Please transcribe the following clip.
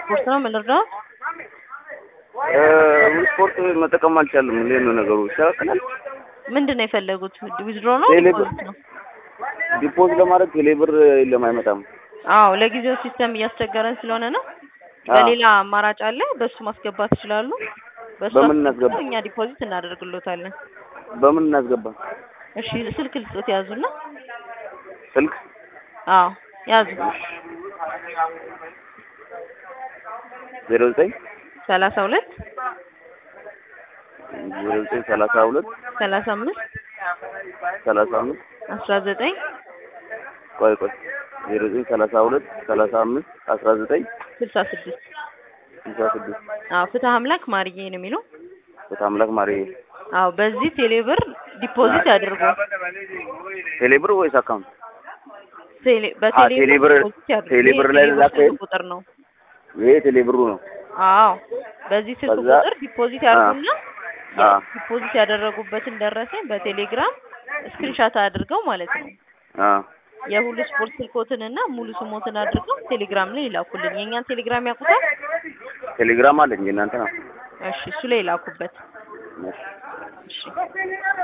ስፖርት ነው ምንድነው? ስፖርት መጠቀም አልቻለም። እንዴት ነው ነገሩ? ይሻላል። ምንድነው የፈለጉት? ዊዝድሮ ነው ዲፖዚት ነው? ዲፖዚት ለማድረግ ቴሌብር ለማይመጣም። አዎ ለጊዜው ሲስተም እያስቸገረን ስለሆነ ነው። በሌላ አማራጭ አለ፣ በሱ ማስገባት ይችላሉ። በሱ በምን እናስገባ? እኛ ዲፖዚት እናደርግሎታለን። በምን እናስገባ? እሺ ስልክ ልስጥት ያዙና። ስልክ? አዎ ያዙ። 09 32 32 35 35 19 ቆይ 09 32 35 19 66 አዎ ፍትህ አምላክ ማርዬ ነው የሚለው። ፍትህ አምላክ ማርዬ። አዎ በዚህ ቴሌብር ዲፖዚት ያድርጉ። ቴሌብር ወይስ አካውንት? ቴሌብር ላይ ላከኝ ቁጥር ነው። ይሄ ቴሌብሩ ነው። አዎ በዚህ ስልክ ቁጥር ዲፖዚት ያድርጉና ዲፖዚት ያደረጉበትን ደረሰኝ በቴሌግራም ስክሪንሻት አድርገው ማለት ነው። የሁሉ ስፖርት ስልኮትንና ሙሉ ስሞትን አድርገው ቴሌግራም ላይ ይላኩልኝ። የኛን ቴሌግራም ያውቁታል? ቴሌግራም አለኝ እናንተ ነው። እሺ እሱ ላይ ይላኩበት። እሺ